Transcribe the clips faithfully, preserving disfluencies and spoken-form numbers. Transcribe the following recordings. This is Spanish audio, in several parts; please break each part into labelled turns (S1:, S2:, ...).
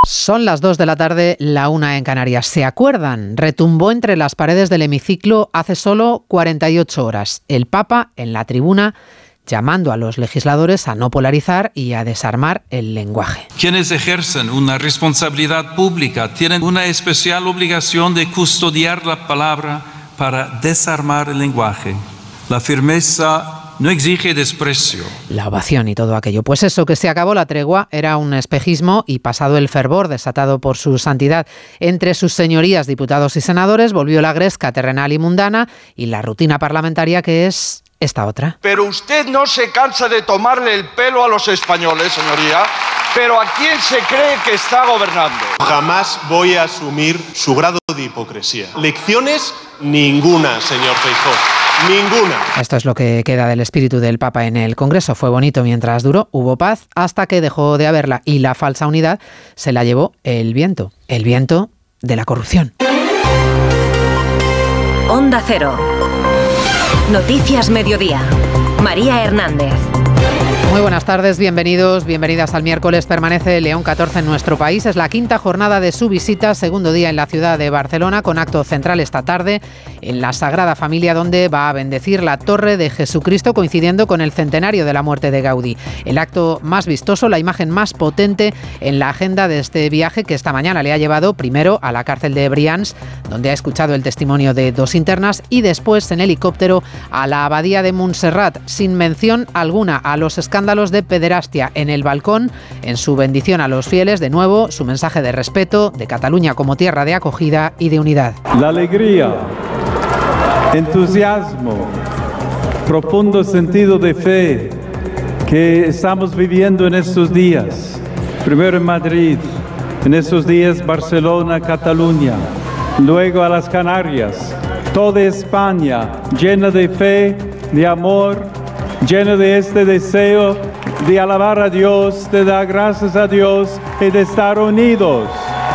S1: Son las dos de la tarde, la una en Canarias. ¿Se acuerdan? Retumbó entre las paredes del hemiciclo hace solo cuarenta y ocho horas. El Papa, en la tribuna, llamando a los legisladores a no polarizar y a desarmar el lenguaje.
S2: Quienes ejercen una responsabilidad pública tienen una especial obligación de custodiar la palabra para desarmar el lenguaje. La firmeza no exige desprecio.
S1: La ovación y todo aquello. Pues eso, que se acabó la tregua, era un espejismo y pasado el fervor desatado por su santidad entre sus señorías, diputados y senadores, volvió la gresca terrenal y mundana y la rutina parlamentaria, que es esta otra.
S3: Pero usted no se cansa de tomarle el pelo a los españoles, señoría. ¿Pero a quién se cree que está gobernando?
S4: Jamás voy a asumir su grado de hipocresía. Lecciones ninguna, señor Feijóo. Ninguna.
S1: Esto es lo que queda del espíritu del Papa en el Congreso. Fue bonito mientras duró, hubo paz, hasta que dejó de haberla y la falsa unidad se la llevó el viento. El viento de la corrupción.
S5: Onda Cero. Noticias Mediodía. María Hernández.
S1: Muy buenas tardes, bienvenidos, bienvenidas al miércoles. Permanece León catorce en nuestro país. Es la quinta jornada de su visita, segundo día en la ciudad de Barcelona, con acto central esta tarde en la Sagrada Familia, donde va a bendecir la Torre de Jesucristo, coincidiendo con el centenario de la muerte de Gaudí. El acto más vistoso, la imagen más potente en la agenda de este viaje, que esta mañana le ha llevado primero a la cárcel de Brians, donde ha escuchado el testimonio de dos internas, y después en helicóptero a la abadía de Montserrat, sin mención alguna a los escándalos de pederastia en el balcón. En su bendición a los fieles, de nuevo, su mensaje de respeto, de Cataluña como tierra de acogida y de unidad.
S6: La alegría, entusiasmo, profundo sentido de fe que estamos viviendo en estos días. Primero en Madrid, en estos días Barcelona, Cataluña, luego a las Canarias, toda España llena de fe, de amor, lleno de este deseo de alabar a Dios, de dar gracias a Dios y de estar unidos.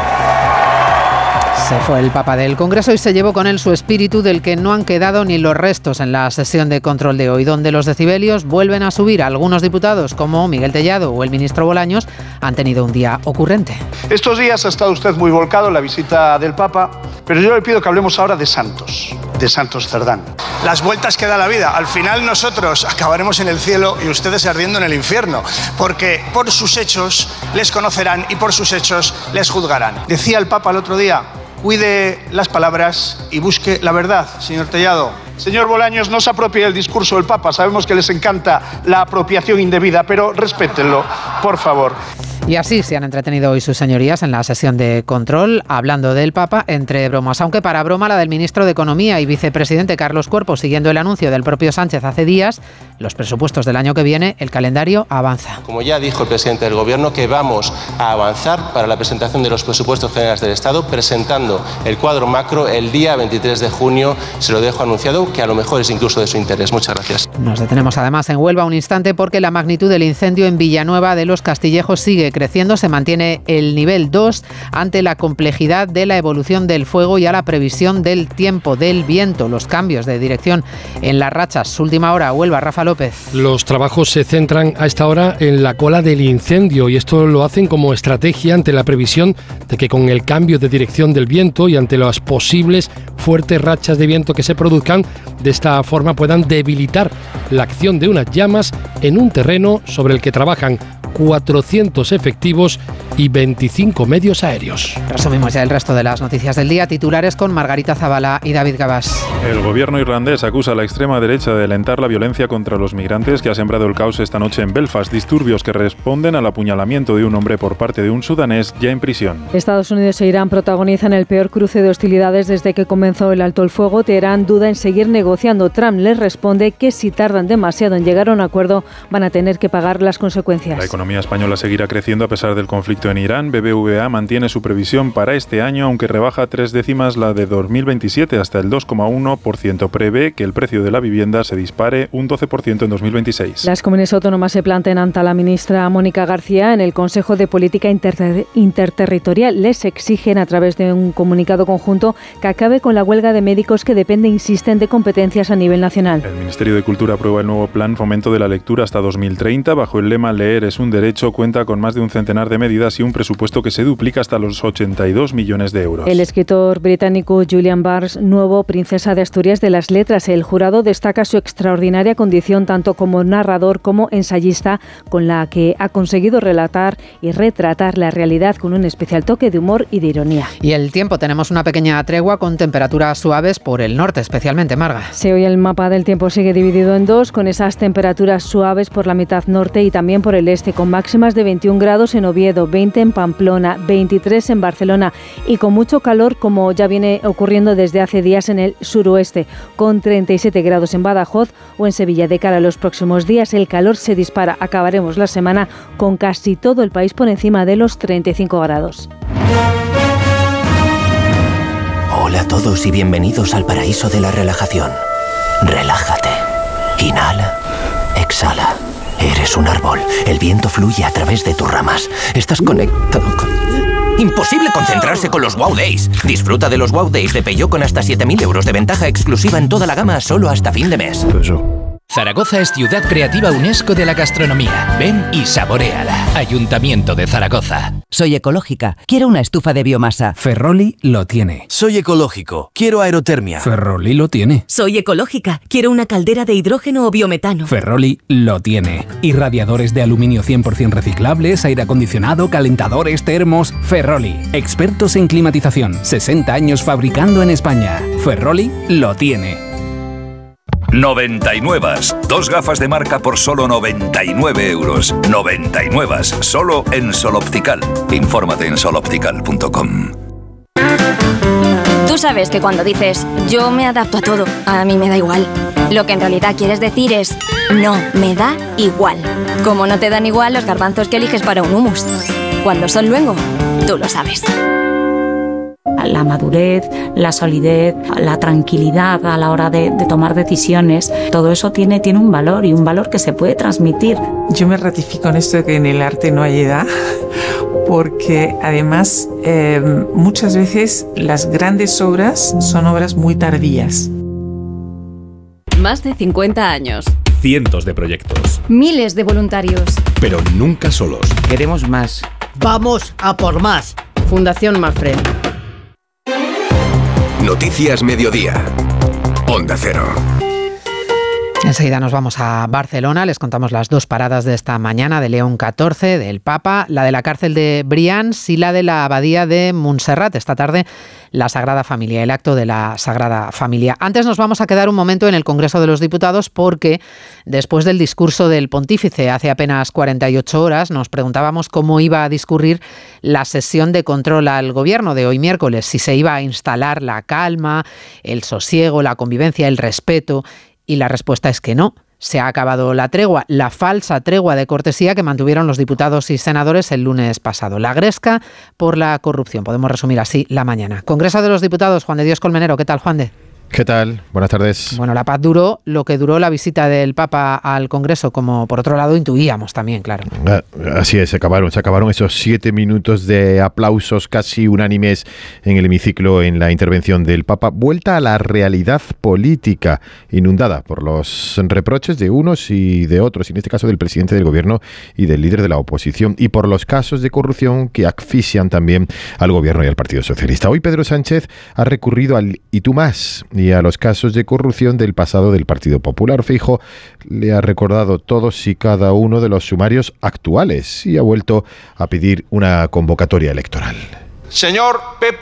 S1: Se fue el Papa del Congreso y se llevó con él su espíritu, del que no han quedado ni los restos en la sesión de control de hoy, donde los decibelios vuelven a subir. Algunos diputados, como Miguel Tellado o el ministro Bolaños, han tenido un día ocurrente.
S3: Estos días ha estado usted muy volcado en la visita del Papa, pero yo le pido que hablemos ahora de santos, de Santos Cerdán.
S7: Las vueltas que da la vida. Al final nosotros acabaremos en el cielo y ustedes ardiendo en el infierno, porque por sus hechos les conocerán y por sus hechos les juzgarán. Decía el Papa el otro día: cuide las palabras y busque la verdad, señor Tellado. Señor Bolaños, no se apropie del discurso del Papa. Sabemos que les encanta la apropiación indebida, pero respétenlo, por favor.
S1: Y así se han entretenido hoy sus señorías en la sesión de control, hablando del Papa entre bromas, aunque para broma la del ministro de Economía y vicepresidente Carlos Cuerpo, siguiendo el anuncio del propio Sánchez hace días, los presupuestos del año que viene, el calendario avanza.
S8: Como ya dijo el presidente del Gobierno, que vamos a avanzar para la presentación de los presupuestos generales del Estado, presentando el cuadro macro el día veintitrés de junio, se lo dejo anunciado, que a lo mejor es incluso de su interés. Muchas gracias.
S1: Nos detenemos además en Huelva un instante, porque la magnitud del incendio en Villanueva de los Castillejos sigue creciendo, se mantiene el nivel dos ante la complejidad de la evolución del fuego y a la previsión del tiempo, del viento, los cambios de dirección en las rachas. Última hora, Huelva, Rafa López.
S9: Los trabajos se centran a esta hora en la cola del incendio, y esto lo hacen como estrategia ante la previsión de que con el cambio de dirección del viento y ante las posibles fuertes rachas de viento que se produzcan, de esta forma puedan debilitar la acción de unas llamas en un terreno sobre el que trabajan cuatrocientos efectivos y veinticinco medios aéreos.
S1: Resumimos ya el resto de las noticias del día. Titulares con Margarita Zavala y David Gabás.
S10: El gobierno irlandés acusa a la extrema derecha de alentar la violencia contra los migrantes, que ha sembrado el caos esta noche en Belfast. Disturbios que responden al apuñalamiento de un hombre por parte de un sudanés ya en prisión.
S11: Estados Unidos e Irán protagonizan el peor cruce de hostilidades desde que comenzó el alto el fuego. Teherán duda en seguir negociando. Trump les responde que si tardan demasiado en llegar a un acuerdo, van a tener que pagar las consecuencias.
S10: La economía española seguirá creciendo a pesar del conflicto en Irán. B B V A mantiene su previsión para este año, aunque rebaja tres décimas la de dos mil veintisiete hasta el dos coma uno por ciento. Prevé que el precio de la vivienda se dispare un doce por ciento en dos mil veintiséis.
S11: Las comunidades autónomas se plantean ante la ministra Mónica García en el Consejo de Política Inter- Interterritorial. Les exigen, a través de un comunicado conjunto, que acabe con la huelga de médicos que depende, insisten, de competencias a nivel nacional.
S10: El Ministerio de Cultura aprueba el nuevo Plan Fomento de la Lectura hasta dos mil treinta. Bajo el lema Leer es un un derecho cuenta con más de un centenar de medidas y un presupuesto que se duplica hasta los ochenta y dos millones de euros.
S11: El escritor británico Julian Barnes, nuevo Princesa de Asturias de las Letras. El jurado destaca su extraordinaria condición tanto como narrador como ensayista, con la que ha conseguido relatar y retratar la realidad con un especial toque de humor y de ironía.
S1: Y el tiempo, tenemos una pequeña tregua con temperaturas suaves por el norte, especialmente, Marga.
S11: Sí, hoy el mapa del tiempo sigue dividido en dos, con esas temperaturas suaves por la mitad norte y también por el este, con máximas de veintiún grados en Oviedo, veinte en Pamplona, veintitrés en Barcelona y con mucho calor, como ya viene ocurriendo desde hace días en el suroeste, con treinta y siete grados en Badajoz o en Sevilla. De cara a los próximos días, el calor se dispara. Acabaremos la semana con casi todo el país por encima de los treinta y cinco grados.
S12: Hola a todos y bienvenidos al paraíso de la relajación. Relájate. Inhala. Exhala. Eres un árbol. El viento fluye a través de tus ramas. Estás conectado con... Imposible concentrarse con los Wow Days. Disfruta de los Wow Days de Peugeot con hasta siete mil euros de ventaja exclusiva en toda la gama solo hasta fin de mes.
S13: Zaragoza es Ciudad Creativa UNESCO de la Gastronomía. Ven y saboréala. Ayuntamiento de Zaragoza.
S14: Soy ecológica. Quiero una estufa de biomasa.
S15: Ferroli lo tiene.
S16: Soy ecológico. Quiero aerotermia.
S15: Ferroli lo tiene.
S17: Soy ecológica. Quiero una caldera de hidrógeno o biometano.
S15: Ferroli lo tiene. Irradiadores de aluminio cien por ciento reciclables, aire acondicionado, calentadores, termos. Ferroli. Expertos en climatización. sesenta años fabricando en España. Ferroli lo tiene.
S18: noventa y nueve. Dos gafas de marca por solo noventa y nueve euros. noventa y nueve. Solo en Sol Optical. Infórmate en sol optical punto com.
S19: Tú sabes que cuando dices yo me adapto a todo, a mí me da igual, lo que en realidad quieres decir es no, me da igual. Como no te dan igual los garbanzos que eliges para un hummus. Cuando son luengo, tú lo sabes.
S20: La madurez, la solidez, la tranquilidad a la hora de, de tomar decisiones, todo eso tiene, tiene un valor y un valor que se puede transmitir.
S21: Yo me ratifico en esto de que en el arte no hay edad, porque además eh, muchas veces las grandes obras son obras muy tardías.
S22: Más de cincuenta años.
S23: Cientos de proyectos.
S22: Miles de voluntarios.
S23: Pero nunca solos.
S24: Queremos más. Vamos a por más.
S22: Fundación Mafre.
S25: Noticias Mediodía. Onda Cero.
S1: Enseguida nos vamos a Barcelona, les contamos las dos paradas de esta mañana de León catorce, del Papa, la de la cárcel de Brians y la de la abadía de Montserrat. Esta tarde la Sagrada Familia, el acto de la Sagrada Familia. Antes nos vamos a quedar un momento en el Congreso de los Diputados porque después del discurso del pontífice hace apenas cuarenta y ocho horas nos preguntábamos cómo iba a discurrir la sesión de control al gobierno de hoy miércoles, si se iba a instalar la calma, el sosiego, la convivencia, el respeto. Y la respuesta es que no. Se ha acabado la tregua, la falsa tregua de cortesía que mantuvieron los diputados y senadores el lunes pasado. La gresca por la corrupción. Podemos resumir así la mañana. Congreso de los Diputados, Juan de Dios Colmenero. ¿Qué tal, Juan de?
S26: ¿Qué tal? Buenas tardes.
S1: Bueno, la paz duró lo que duró la visita del Papa al Congreso, como por otro lado intuíamos también, claro.
S26: Así es, se acabaron, se acabaron esos siete minutos de aplausos casi unánimes en el hemiciclo en la intervención del Papa. Vuelta a la realidad política, inundada por los reproches de unos y de otros, en este caso del presidente del gobierno y del líder de la oposición, y por los casos de corrupción que asfixian también al gobierno y al Partido Socialista. Hoy Pedro Sánchez ha recurrido al "y tú más" y a los casos de corrupción del pasado del Partido Popular. Feijóo le ha recordado todos y cada uno de los sumarios actuales y ha vuelto a pedir una convocatoria electoral.
S3: Señor P.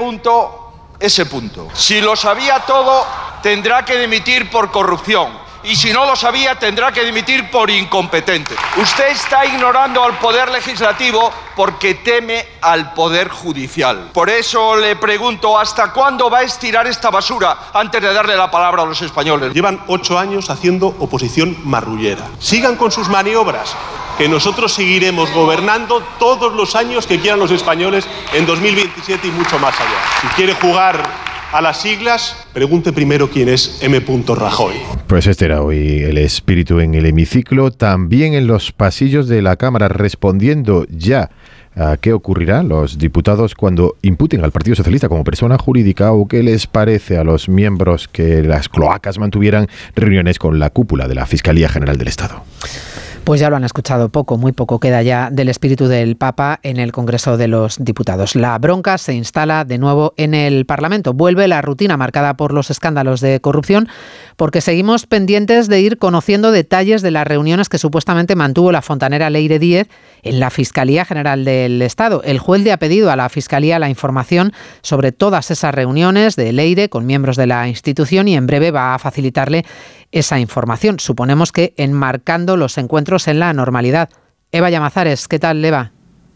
S3: S. Si lo sabía todo, tendrá que dimitir por corrupción. Y si no lo sabía, tendrá que dimitir por incompetente. Usted está ignorando al Poder Legislativo porque teme al Poder Judicial. Por eso le pregunto, ¿hasta cuándo va a estirar esta basura antes de darle la palabra a los españoles?
S4: Llevan ocho años haciendo oposición marrullera. Sigan con sus maniobras, que nosotros seguiremos gobernando todos los años que quieran los españoles en dos mil veintisiete y mucho más allá. Si quiere jugar a las siglas, pregunte primero quién es M. Rajoy.
S26: Pues este era hoy el espíritu en el hemiciclo, también en los pasillos de la Cámara, respondiendo ya a qué ocurrirá los diputados cuando imputen al Partido Socialista como persona jurídica o qué les parece a los miembros que las cloacas mantuvieran reuniones con la cúpula de la Fiscalía General del Estado.
S1: Pues ya lo han escuchado, poco, muy poco queda ya del espíritu del Papa en el Congreso de los Diputados. La bronca se instala de nuevo en el Parlamento. Vuelve la rutina marcada por los escándalos de corrupción, porque seguimos pendientes de ir conociendo detalles de las reuniones que supuestamente mantuvo la fontanera Leire Díez en la Fiscalía General del Estado. El juez le ha pedido a la Fiscalía la información sobre todas esas reuniones de Leire con miembros de la institución y en breve va a facilitarle esa información. Suponemos que enmarcando los encuentros en la normalidad. Eva Llamazares, ¿qué tal, Eva?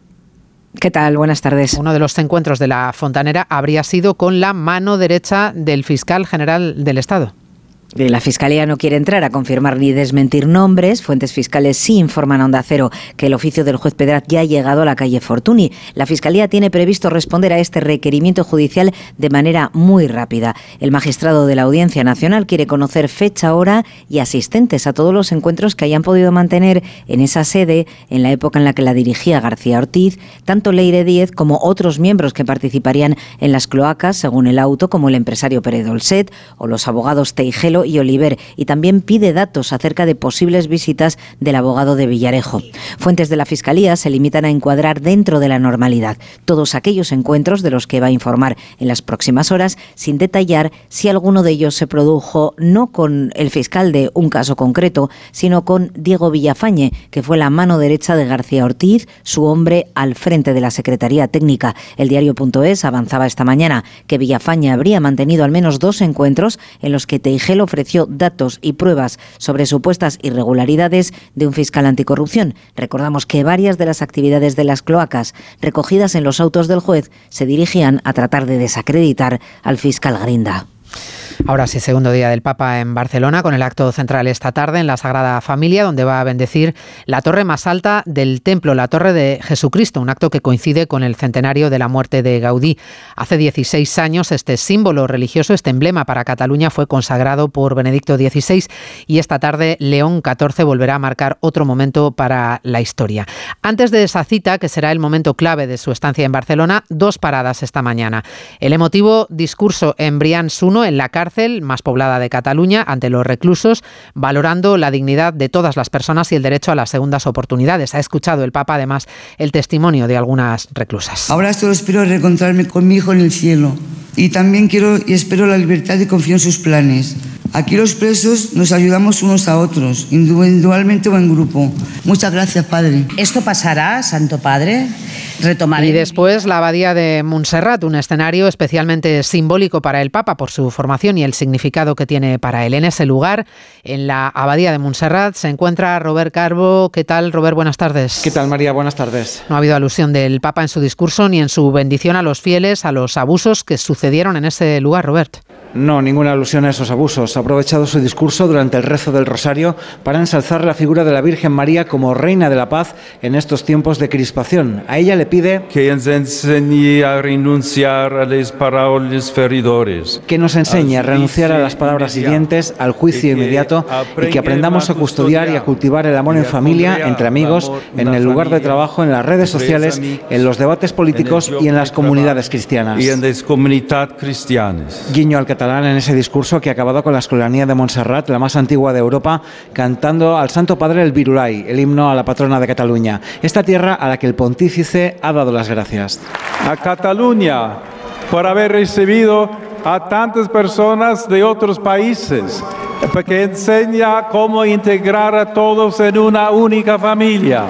S2: ¿Qué tal? Buenas tardes.
S1: Uno de los encuentros de la fontanera habría sido con la mano derecha del fiscal general del Estado.
S2: La Fiscalía no quiere entrar a confirmar ni desmentir nombres. Fuentes fiscales sí informan a Onda Cero que el oficio del juez Pedraz ya ha llegado a la calle Fortuny. La Fiscalía tiene previsto responder a este requerimiento judicial de manera muy rápida. El magistrado de la Audiencia Nacional quiere conocer fecha, hora y asistentes a todos los encuentros que hayan podido mantener en esa sede en la época en la que la dirigía García Ortiz, tanto Leire Díez como otros miembros que participarían en las cloacas, según el auto, como el empresario Pérez Dolcet o los abogados Teijelo y Oliver, y también pide datos acerca de posibles visitas del abogado de Villarejo. Fuentes de la Fiscalía se limitan a encuadrar dentro de la normalidad todos aquellos encuentros de los que va a informar en las próximas horas, sin detallar si alguno de ellos se produjo no con el fiscal de un caso concreto, sino con Diego Villafañe, que fue la mano derecha de García Ortiz, su hombre al frente de la Secretaría Técnica. El diario.es avanzaba esta mañana que Villafañe habría mantenido al menos dos encuentros en los que Teijelo ofreció datos y pruebas sobre supuestas irregularidades de un fiscal anticorrupción. Recordamos que varias de las actividades de las cloacas recogidas en los autos del juez se dirigían a tratar de desacreditar al fiscal Grinda.
S1: Ahora sí, segundo día del Papa en Barcelona, con el acto central esta tarde en la Sagrada Familia, donde va a bendecir la torre más alta del templo, la Torre de Jesucristo, un acto que coincide con el centenario de la muerte de Gaudí. Hace dieciséis años este símbolo religioso, este emblema para Cataluña, fue consagrado por Benedicto dieciséis y esta tarde León catorce volverá a marcar otro momento para la historia. Antes de esa cita, que será el momento clave de su estancia en Barcelona, dos paradas esta mañana. El emotivo discurso en Brians uno, en la cárcel más poblada de Cataluña, ante los reclusos, valorando la dignidad de todas las personas y el derecho a las segundas oportunidades. Ha escuchado el Papa, además, el testimonio de algunas reclusas.
S5: Ahora solo espero reencontrarme con mi hijo en el cielo. Y también quiero y espero la libertad y confío en sus planes. Aquí los presos nos ayudamos unos a otros, individualmente o en grupo. Muchas gracias, Padre.
S6: ¿Esto pasará, Santo Padre? Retomaré.
S1: Y después la Abadía de Montserrat, un escenario especialmente simbólico para el Papa por su formación y el significado que tiene para él. En ese lugar, en la Abadía de Montserrat, se encuentra Robert Carbo. ¿Qué tal, Robert? Buenas tardes.
S7: ¿Qué tal, María? Buenas tardes.
S1: No ha habido alusión del Papa en su discurso ni en su bendición a los fieles, a los abusos que sucedieron en ese lugar, Robert.
S7: No, ninguna alusión a esos abusos. Ha aprovechado su discurso durante el rezo del Rosario para ensalzar la figura de la Virgen María como Reina de la Paz en estos tiempos de crispación. A ella le pide
S8: que nos enseñe a renunciar a las palabras feridores,
S7: que nos enseñe a renunciar a las palabras hirientes, al juicio inmediato y que aprendamos a custodiar y a cultivar el amor en familia, entre amigos, en el lugar de trabajo, en las redes sociales, en los debates políticos y en las comunidades cristianas.
S8: Y en las comunidades cristianas.
S7: Guiño al catalán en ese discurso que ha acabado con la escolanía de Montserrat, la más antigua de Europa, cantando al Santo Padre el Virulai, el himno a la patrona de Cataluña, esta tierra a la que el pontífice ha dado las gracias.
S8: A Cataluña por haber recibido a tantas personas de otros países, porque enseña cómo integrar a todos en una única familia.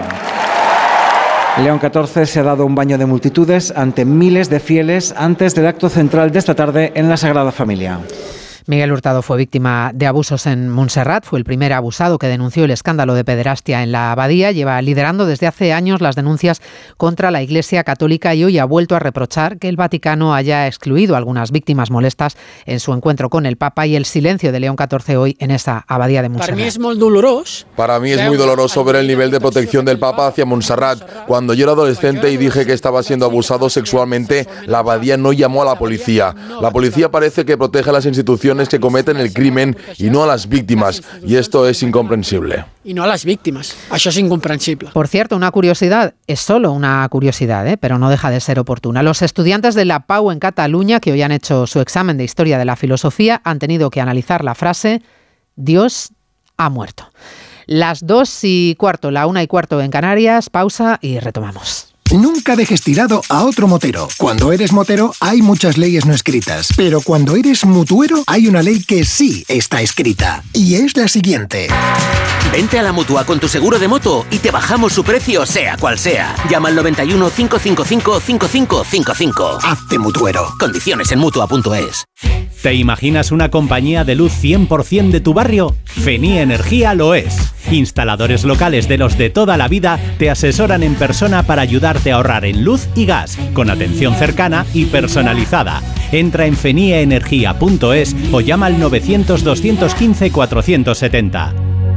S7: León catorce se ha dado un baño de multitudes ante miles de fieles antes del acto central de esta tarde en la Sagrada Familia.
S1: Miguel Hurtado fue víctima de abusos en Montserrat, fue el primer abusado que denunció el escándalo de pederastia en la abadía, lleva liderando desde hace años las denuncias contra la Iglesia Católica y hoy ha vuelto a reprochar que el Vaticano haya excluido a algunas víctimas molestas en su encuentro con el Papa y el silencio de León catorce hoy en esa abadía de Montserrat.
S9: Para mí es muy doloroso.
S27: Para mí es muy doloroso ver el nivel de protección del Papa hacia Montserrat. Cuando yo era adolescente y dije que estaba siendo abusado sexualmente, la abadía no llamó a la policía. La policía parece que protege a las instituciones que cometen el crimen y no a las víctimas, y esto es incomprensible.
S9: Y no a las víctimas, eso es incomprensible.
S1: Por cierto, una curiosidad, es solo una curiosidad, ¿eh? pero no deja de ser oportuna. Los estudiantes de la Pau en Cataluña, que hoy han hecho su examen de Historia de la Filosofía, han tenido que analizar la frase «Dios ha muerto». Las dos y cuarto, la una y cuarto en Canarias, pausa y retomamos.
S10: Nunca dejes tirado a otro motero. Cuando eres motero hay muchas leyes no escritas, pero cuando eres mutuero hay una ley que sí está escrita, y es la siguiente.
S11: Vente a la Mutua con tu seguro de moto y te bajamos su precio sea cual sea. Llama al noventa y uno, cinco cinco cinco, cinco cinco cinco cinco.
S10: Hazte mutuero.
S11: Condiciones en mutua punto es.
S12: ¿Te imaginas una compañía de luz cien por ciento de tu barrio? Feni Energía lo es. Instaladores locales de los de toda la vida te asesoran en persona para ayudarte a ahorrar en luz y gas, con atención cercana y personalizada. Entra en fenie-energía punto es o llama al novecientos, doscientos quince, cuatrocientos setenta.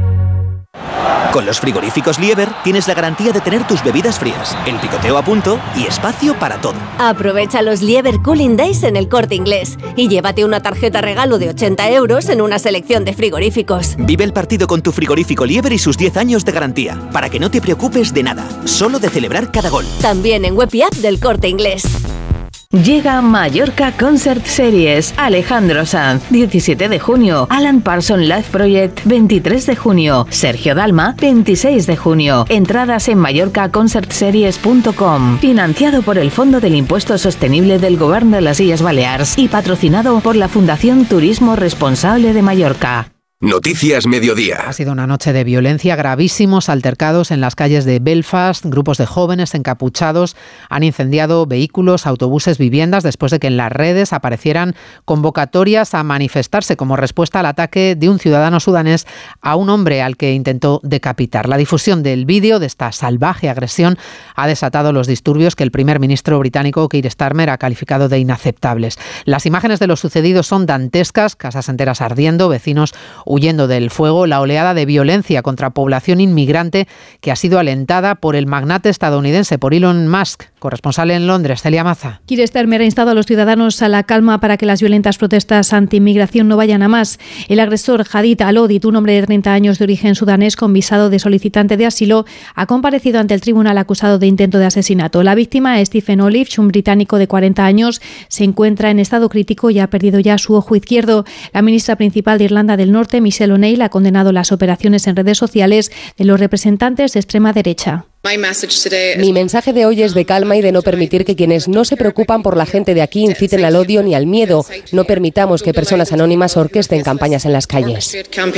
S13: Con los frigoríficos Lieber tienes la garantía de tener tus bebidas frías, el picoteo a punto y espacio para todo.
S14: Aprovecha los Lieber Cooling Days en El Corte Inglés y llévate una tarjeta regalo de ochenta euros en una selección de frigoríficos.
S13: Vive el partido con tu frigorífico Lieber y sus diez años de garantía, para que no te preocupes de nada, solo de celebrar cada gol.
S14: También en web y app del Corte Inglés.
S16: Llega Mallorca Concert Series. Alejandro Sanz, diecisiete de junio. Alan Parsons Live Project, veintitrés de junio. Sergio Dalma, veintiséis de junio. Entradas en mallorca concert series punto com. Financiado por el Fondo del Impuesto Sostenible del Govern de las Illes Balears y patrocinado por la Fundación Turismo Responsable de Mallorca.
S25: Noticias Mediodía.
S1: Ha sido una noche de violencia, gravísimos altercados en las calles de Belfast. Grupos de jóvenes encapuchados han incendiado vehículos, autobuses, viviendas después de que en las redes aparecieran convocatorias a manifestarse como respuesta al ataque de un ciudadano sudanés a un hombre al que intentó decapitar. La difusión del vídeo de esta salvaje agresión ha desatado los disturbios que el primer ministro británico Keir Starmer ha calificado de inaceptables. Las imágenes de lo sucedido son dantescas, casas enteras ardiendo, vecinos huyendo del fuego, la oleada de violencia contra población inmigrante que ha sido alentada por el magnate estadounidense, por Elon Musk. Corresponsal en Londres, Celia Maza.
S17: Keir Starmer ha instado a los ciudadanos a la calma para que las violentas protestas anti-inmigración no vayan a más. El agresor Hadid Al-Odid, un hombre de treinta años de origen sudanés con visado de solicitante de asilo, ha comparecido ante el tribunal acusado de intento de asesinato. La víctima, Stephen Olive, un británico de cuarenta años, se encuentra en estado crítico y ha perdido ya su ojo izquierdo. La ministra principal de Irlanda del Norte, Michelle O'Neill, ha condenado las operaciones en redes sociales de los representantes de extrema derecha.
S28: Mi mensaje de hoy es de calma y de no permitir que quienes no se preocupan por la gente de aquí inciten al odio ni al miedo. No permitamos que personas anónimas orquesten campañas en las calles.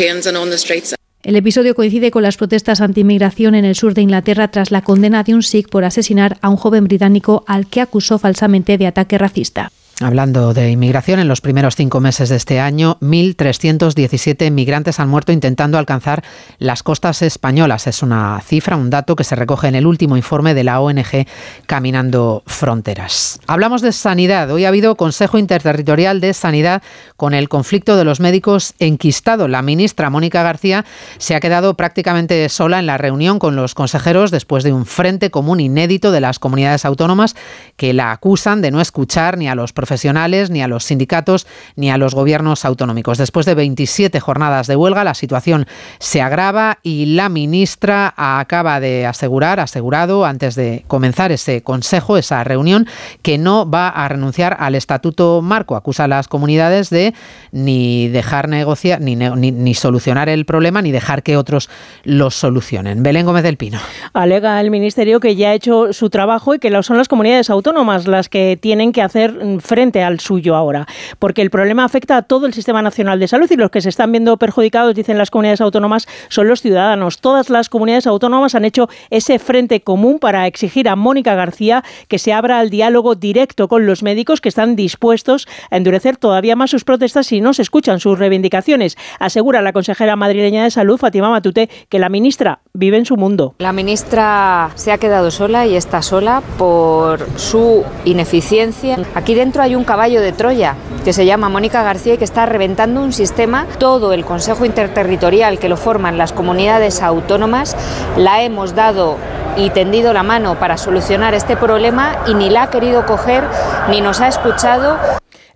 S17: El episodio coincide con las protestas anti-inmigración en el sur de Inglaterra tras la condena de un sikh por asesinar a un joven británico al que acusó falsamente de ataque racista.
S1: Hablando de inmigración, en los primeros cinco meses de este año, mil trescientos diecisiete migrantes han muerto intentando alcanzar las costas españolas. Es una cifra, un dato que se recoge en el último informe de la O N G Caminando Fronteras. Hablamos de sanidad. Hoy ha habido Consejo Interterritorial de Sanidad con el conflicto de los médicos enquistado. La ministra Mónica García se ha quedado prácticamente sola en la reunión con los consejeros después de un frente común inédito de las comunidades autónomas que la acusan de no escuchar ni a los profesionales profesionales, ni a los sindicatos, ni a los gobiernos autonómicos. Después de veintisiete jornadas de huelga, la situación se agrava y la ministra acaba de asegurar, asegurado antes de comenzar ese consejo, esa reunión, que no va a renunciar al Estatuto Marco. Acusa a las comunidades de ni dejar negociar, ni, ni, ni solucionar el problema, ni dejar que otros los solucionen. Belén Gómez del Pino.
S29: Alega el Ministerio que ya ha hecho su trabajo y que son las comunidades autónomas las que tienen que hacer frente frente al suyo ahora, porque el problema afecta a todo el Sistema Nacional de Salud y los que se están viendo perjudicados, dicen las comunidades autónomas, son los ciudadanos. Todas las comunidades autónomas han hecho ese frente común para exigir a Mónica García que se abra al diálogo directo con los médicos, que están dispuestos a endurecer todavía más sus protestas si no se escuchan sus reivindicaciones. Asegura la consejera madrileña de Salud, Fátima Matute, que la ministra vive en su mundo.
S30: La ministra se ha quedado sola y está sola por su ineficiencia. Aquí dentro hay un caballo de Troya que se llama Mónica García y que está reventando un sistema. Todo el Consejo Interterritorial que lo forman las comunidades autónomas la hemos dado y tendido la mano para solucionar este problema y ni la ha querido coger ni nos ha escuchado.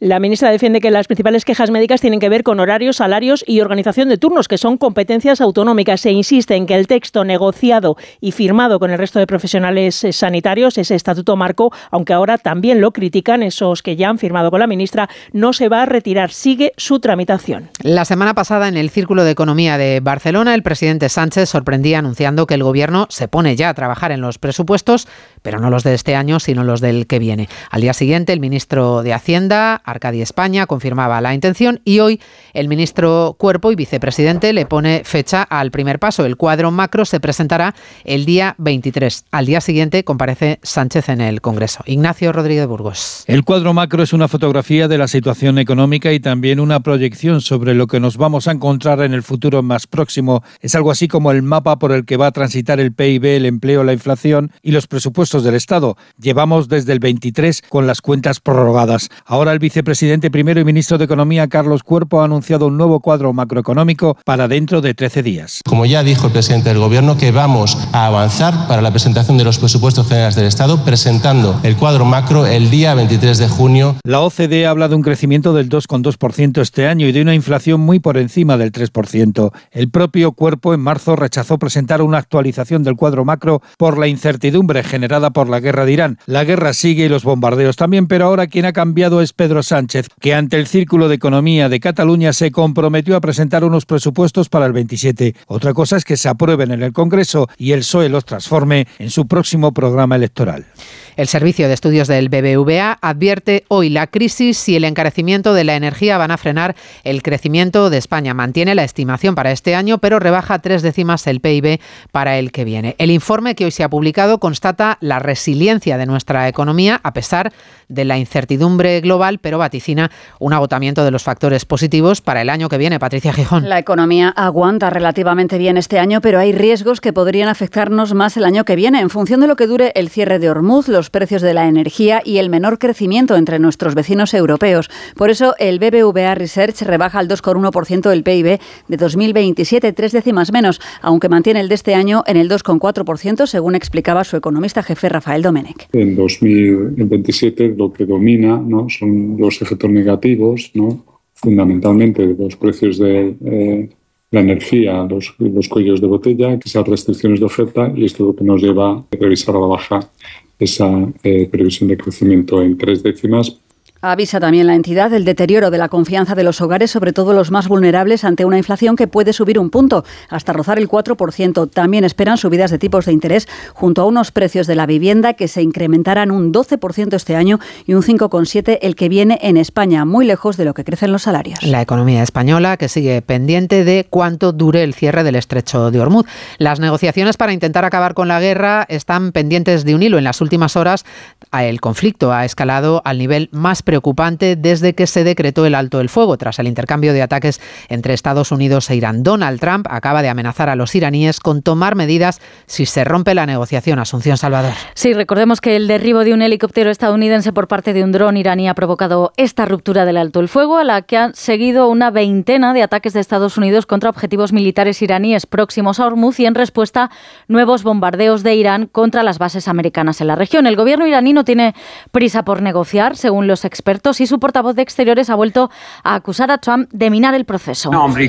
S29: La ministra defiende que las principales quejas médicas tienen que ver con horarios, salarios y organización de turnos, que son competencias autonómicas. Se insiste en que el texto negociado y firmado con el resto de profesionales sanitarios, ese estatuto marco, aunque ahora también lo critican esos que ya han firmado con la ministra, no se va a retirar, sigue su tramitación.
S1: La semana pasada, en el Círculo de Economía de Barcelona, el presidente Sánchez sorprendía anunciando que el Gobierno se pone ya a trabajar en los presupuestos, pero no los de este año, sino los del que viene. Al día siguiente, el ministro de Hacienda, Arcadi España, confirmaba la intención y hoy el ministro Cuerpo y vicepresidente le pone fecha al primer paso. El cuadro macro se presentará el día veintitrés. Al día siguiente comparece Sánchez en el Congreso. Ignacio Rodríguez Burgos.
S3: El cuadro macro es una fotografía de la situación económica y también una proyección sobre lo que nos vamos a encontrar en el futuro más próximo. Es algo así como el mapa por el que va a transitar el P I B, el empleo, la inflación y los presupuestos del Estado. Llevamos desde el veintitrés con las cuentas prorrogadas. Ahora el vicepresidente primero y ministro de Economía, Carlos Cuerpo, ha anunciado un nuevo cuadro macroeconómico para dentro de trece días.
S4: Como ya dijo el presidente del Gobierno, que vamos a avanzar para la presentación de los presupuestos generales del Estado, presentando el cuadro macro el día veintitrés de junio.
S3: La O C D E habla de un crecimiento del dos coma dos por ciento este año y de una inflación muy por encima del tres por ciento. El propio Cuerpo en marzo rechazó presentar una actualización del cuadro macro por la incertidumbre generada por la guerra de Irán. La guerra sigue y los bombardeos también, pero ahora quien ha cambiado es Pedro Sánchez, que ante el Círculo de Economía de Cataluña se comprometió a presentar unos presupuestos para el veintisiete. Otra cosa es que se aprueben en el Congreso y el P S O E los transforme en su próximo programa electoral.
S1: El Servicio de Estudios del B B V A advierte hoy la crisis y el encarecimiento de la energía van a frenar el crecimiento de España. Mantiene la estimación para este año, pero rebaja tres décimas el P I B para el que viene. El informe que hoy se ha publicado constata la resiliencia de nuestra economía a pesar de la incertidumbre global, pero vaticina un agotamiento de los factores positivos para el año que viene. Patricia Gijón.
S15: La economía aguanta relativamente bien este año, pero hay riesgos que podrían afectarnos más el año que viene en función de lo que dure el cierre de Hormuz, los precios de la energía y el menor crecimiento entre nuestros vecinos europeos. Por eso el B B V A Research rebaja al dos coma uno por ciento del P I B de dos mil veintisiete, tres décimas menos, aunque mantiene el de este año en el dos coma cuatro por ciento, según explicaba su economista jefe Rafael Domènech.
S18: En dos mil veintisiete lo que domina, ¿no?, son los efectos negativos, ¿no?, fundamentalmente los precios de eh, la energía, los, los cuellos de botella, que sean restricciones de oferta, y esto es lo que nos lleva a revisar a la baja esa eh, previsión de crecimiento en tres décimas.
S15: Avisa también la entidad del deterioro de la confianza de los hogares, sobre todo los más vulnerables, ante una inflación que puede subir un punto, hasta rozar el cuatro por ciento. También esperan subidas de tipos de interés, junto a unos precios de la vivienda que se incrementarán un doce por ciento este año y un cinco coma siete por ciento el que viene en España, muy lejos de lo que crecen los salarios.
S1: La economía española, que sigue pendiente de cuánto dure el cierre del estrecho de Hormuz. Las negociaciones para intentar acabar con la guerra están pendientes de un hilo. En las últimas horas, el conflicto ha escalado al nivel más preocupante desde que se decretó el alto el fuego tras el intercambio de ataques entre Estados Unidos e Irán. Donald Trump acaba de amenazar a los iraníes con tomar medidas si se rompe la negociación. Asunción Salvador.
S19: Sí, recordemos que el derribo de un helicóptero estadounidense por parte de un dron iraní ha provocado esta ruptura del alto el fuego, a la que han seguido una veintena de ataques de Estados Unidos contra objetivos militares iraníes próximos a Hormuz y en respuesta nuevos bombardeos de Irán contra las bases americanas en la región. El gobierno iraní no tiene prisa por negociar, según los expertos, y su portavoz de Exteriores ha vuelto a acusar a Trump de minar el proceso.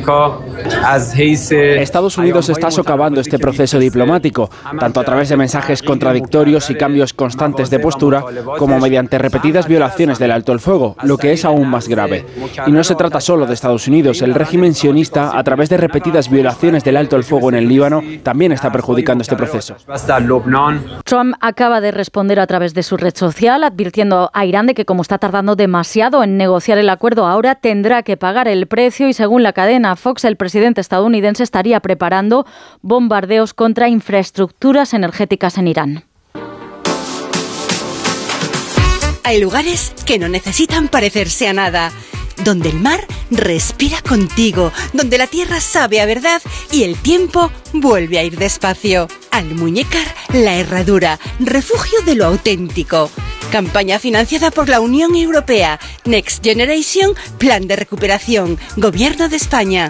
S20: Estados Unidos está socavando este proceso diplomático, tanto a través de mensajes contradictorios y cambios constantes de postura, como mediante repetidas violaciones del alto el fuego, lo que es aún más grave. Y no se trata solo de Estados Unidos. El régimen sionista, a través de repetidas violaciones del alto el fuego en el Líbano, también está perjudicando este proceso.
S19: Trump acaba de responder a través de su red social, advirtiendo a Irán de que, como está tardando demasiado en negociar el acuerdo, ahora tendrá que pagar el precio y, según la cadena Fox, el presidente estadounidense estaría preparando bombardeos contra infraestructuras energéticas en Irán.
S21: Hay lugares que no necesitan parecerse a nada, donde el mar respira contigo, donde la tierra sabe a verdad y el tiempo vuelve a ir despacio. Almuñécar La Herradura, refugio de lo auténtico. Campaña financiada por la Unión Europea. Next Generation, Plan de Recuperación, Gobierno de España.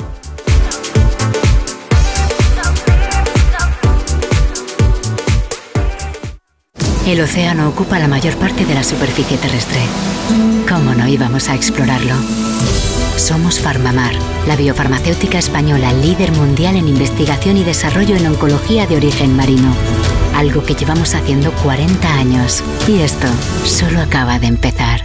S2: El océano ocupa la mayor parte de la superficie terrestre. ¿Cómo no íbamos a explorarlo? Somos Farmamar, la biofarmacéutica española líder mundial en investigación y desarrollo en oncología de origen marino. Algo que llevamos haciendo cuarenta años. Y esto solo acaba de empezar.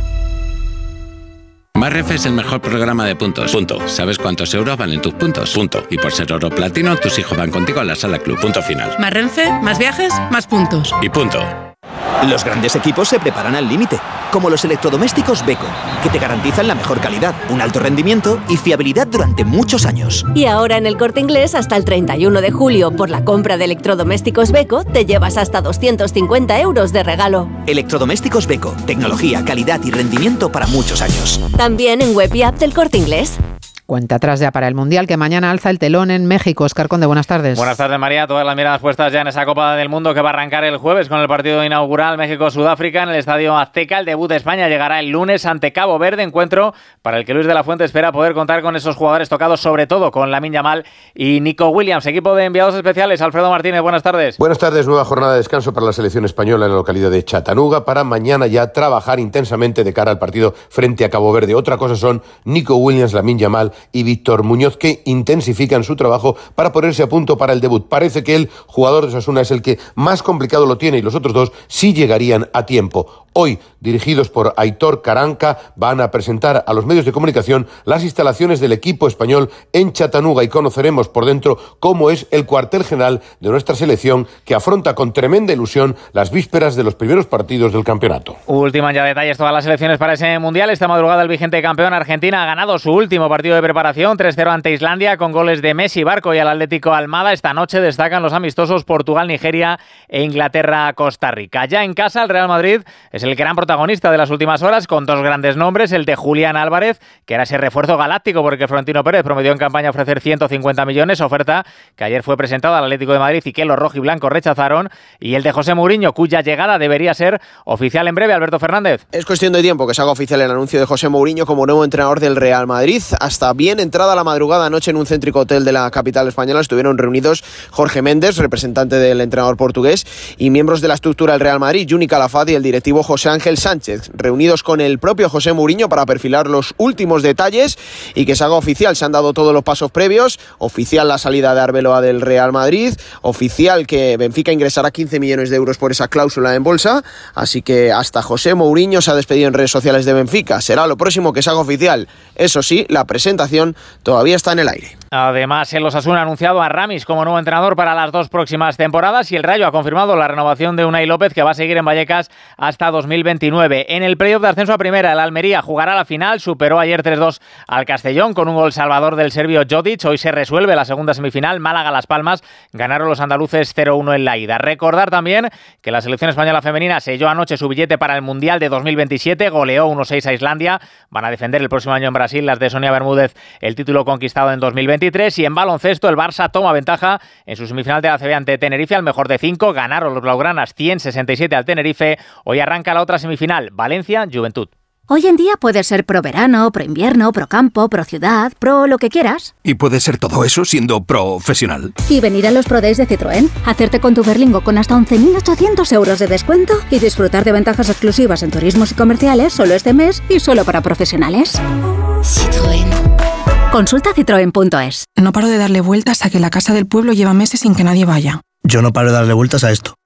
S5: Marref es el mejor programa de puntos. Punto. ¿Sabes cuántos euros valen tus puntos? Punto. Y por ser oro platino, tus hijos van contigo a la sala club. Punto final.
S6: Más Renfe, más viajes, más puntos.
S5: Y punto.
S13: Los grandes equipos se preparan al límite, como los electrodomésticos Beko, que te garantizan la mejor calidad, un alto rendimiento y fiabilidad durante muchos años.
S14: Y ahora en El Corte Inglés, hasta el treinta y uno de julio, por la compra de electrodomésticos Beko, te llevas hasta doscientos cincuenta euros de regalo.
S13: Electrodomésticos Beko, tecnología, calidad y rendimiento para muchos años.
S14: También en web y app del Corte Inglés.
S1: Cuenta atrás ya para el Mundial, que mañana alza el telón en México. Óscar Conde, buenas tardes.
S7: Buenas tardes, María. Todas las miradas puestas ya en esa Copa del Mundo que va a arrancar el jueves con el partido inaugural México-Sudáfrica en el Estadio Azteca. El debut de España llegará el lunes ante Cabo Verde, encuentro para el que Luis de la Fuente espera poder contar con esos jugadores tocados, sobre todo con Lamine Yamal y Nico Williams. Equipo de enviados especiales, Alfredo Martínez, buenas tardes.
S8: Buenas tardes, nueva jornada de descanso para la selección española en la localidad de Chattanooga, para mañana ya trabajar intensamente de cara al partido frente a Cabo Verde. Otra cosa son Nico Williams, Lamine Yamal y Víctor Muñoz, que intensifican su trabajo para ponerse a punto para el debut. Parece que el jugador de Osasuna es el que más complicado lo tiene y los otros dos sí llegarían a tiempo. Hoy, dirigidos por Aitor Caranca, van a presentar a los medios de comunicación las instalaciones del equipo español en Chattanooga y conoceremos por dentro cómo es el cuartel general de nuestra selección, que afronta con tremenda ilusión las vísperas de los primeros partidos del campeonato.
S7: Ultiman ya detalles todas las selecciones para ese Mundial. Esta madrugada el vigente campeón Argentina ha ganado su último partido de preparación, tres cero ante Islandia, con goles de Messi, Barco y al Atlético Almada. Esta noche destacan los amistosos Portugal, Nigeria e Inglaterra, Costa Rica. Ya en casa, el Real Madrid es el gran protagonista de las últimas horas, con dos grandes nombres: el de Julián Álvarez, que era ese refuerzo galáctico porque Florentino Pérez prometió en campaña ofrecer ciento cincuenta millones, oferta que ayer fue presentada al Atlético de Madrid y que los rojiblancos rechazaron, y el de José Mourinho, cuya llegada debería ser oficial en breve. Alberto Fernández.
S22: Es cuestión de tiempo que se haga oficial el anuncio de José Mourinho como nuevo entrenador del Real Madrid. Hasta bien entrada la madrugada anoche en un céntrico hotel de la capital española estuvieron reunidos Jorge Méndez, representante del entrenador portugués, y miembros de la estructura del Real Madrid, Juni Calafat y el directivo José Ángel Sánchez, reunidos con el propio José Mourinho para perfilar los últimos detalles y que se haga oficial. Se han dado todos los pasos previos, oficial la salida de Arbeloa del Real Madrid, oficial que Benfica ingresará quince millones de euros por esa cláusula en bolsa, así que hasta José Mourinho se ha despedido en redes sociales de Benfica. Será lo próximo que se haga oficial. Eso sí, la presentación todavía está en el aire.
S7: Además, el Osasuna ha anunciado a Ramis como nuevo entrenador para las dos próximas temporadas y el Rayo ha confirmado la renovación de Unai López, que va a seguir en Vallecas hasta dos mil veintinueve. En el playoff de ascenso a primera, el Almería jugará la final, superó ayer tres dos al Castellón con un gol salvador del serbio Jodic. Hoy se resuelve la segunda semifinal, Málaga-Las Palmas, ganaron los andaluces cero uno en la ida. Recordar también que la selección española femenina selló anoche su billete para el Mundial de dos mil veintisiete, goleó uno seis a Islandia, van a defender el próximo año en Brasil las de Sonia Bermúdez el título conquistado en dos mil veintitrés. Y en baloncesto el Barça toma ventaja en su semifinal de la A C B ante Tenerife al mejor de cinco, ganaron los blaugranas cien sesenta y siete al Tenerife. Hoy arranca la otra semifinal, Valencia-Juventud.
S23: Hoy en día puedes ser pro verano, pro invierno, pro campo, pro ciudad, pro lo que quieras.
S24: Y puedes ser todo eso siendo profesional.
S23: Y venir a los Pro Days de Citroën, hacerte con tu Berlingo con hasta once mil ochocientos euros de descuento y disfrutar de ventajas exclusivas en turismos y comerciales solo este mes y solo para profesionales. Citroën. Consulta citroen punto es.
S26: No paro de darle vueltas a que la casa del pueblo lleva meses sin que nadie vaya.
S27: Yo no paro de darle vueltas a esto.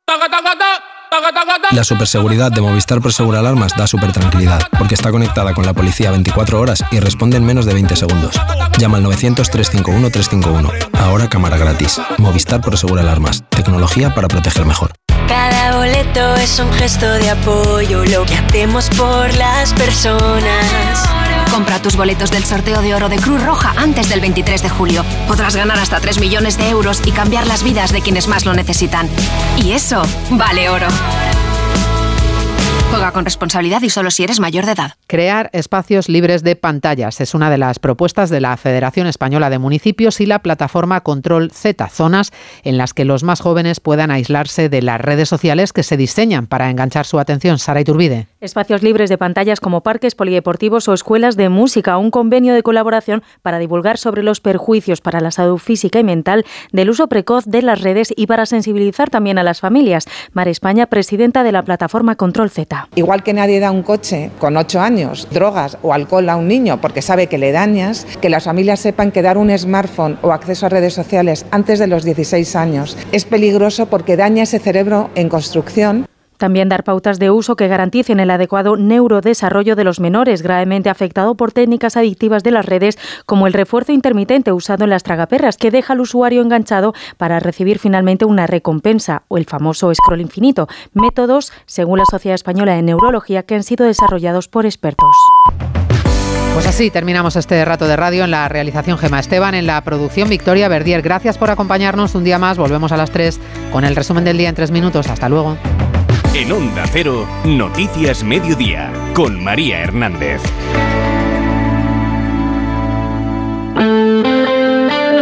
S31: La superseguridad de Movistar Prosegur Alarmas da súper tranquilidad, porque está conectada con la policía veinticuatro horas y responde en menos de veinte segundos. Llama al novecientos, trescientos cincuenta y uno, trescientos cincuenta y uno. Ahora cámara gratis. Movistar Prosegur Alarmas. Tecnología para proteger mejor.
S32: Cada boleto es un gesto de apoyo, lo que hacemos por las personas.
S23: Compra tus boletos del sorteo de oro de Cruz Roja antes del veintitrés de julio. Podrás ganar hasta tres millones de euros y cambiar las vidas de quienes más lo necesitan. Y eso vale oro.
S3: Juega con responsabilidad y solo si eres mayor de edad.
S1: Crear espacios libres de pantallas es una de las propuestas de la Federación Española de Municipios y la plataforma Control Z, zonas en las que los más jóvenes puedan aislarse de las redes sociales que se diseñan para enganchar su atención. Sara Iturbide.
S4: Espacios libres de pantallas como parques polideportivos o escuelas de música, un convenio de colaboración para divulgar sobre los perjuicios para la salud física y mental del uso precoz de las redes y para sensibilizar también a las familias. Mar España, presidenta de la plataforma Control Z.
S9: Igual que nadie da un coche con ocho años, drogas o alcohol a un niño porque sabe que le dañas, que las familias sepan que dar un smartphone o acceso a redes sociales antes de los dieciséis años es peligroso porque daña ese cerebro en construcción.
S4: También dar pautas de uso que garanticen el adecuado neurodesarrollo de los menores gravemente afectado por técnicas adictivas de las redes, como el refuerzo intermitente usado en las tragaperras, que deja al usuario enganchado para recibir finalmente una recompensa, o el famoso scroll infinito, métodos, según la Sociedad Española de Neurología, que han sido desarrollados por expertos.
S1: Pues así terminamos este rato de radio. En la realización Gema Esteban, en la producción Victoria Verdier. Gracias por acompañarnos un día más. Volvemos a las tres con el resumen del día en tres minutos. Hasta luego.
S10: En Onda Cero, Noticias Mediodía, con María Hernández.